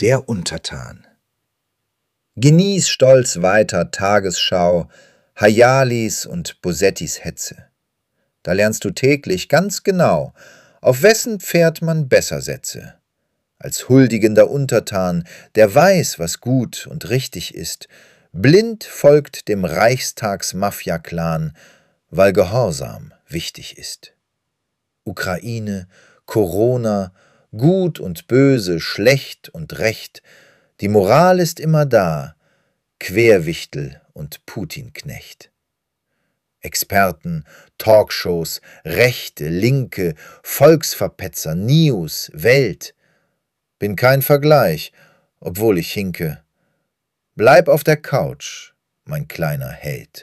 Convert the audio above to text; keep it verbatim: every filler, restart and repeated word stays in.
Der Untertan. Genieß stolz weiter Tagesschau, Hayalis und Bosettis Hetze. Da lernst du täglich ganz genau, auf wessen Pferd man besser setze. Als huldigender Untertan, der weiß, was gut und richtig ist, blind folgt dem Reichstags-Mafia-Clan, weil Gehorsam wichtig ist. Ukraine, Corona, Gut und Böse, schlecht und recht, die Moral ist immer da, Querwichtel und Putin-Knecht. Experten, Talkshows, Rechte, Linke, Volksverpetzer, News, Welt. Bin kein Vergleich, obwohl ich hinke. Bleib auf der Couch, mein kleiner Held.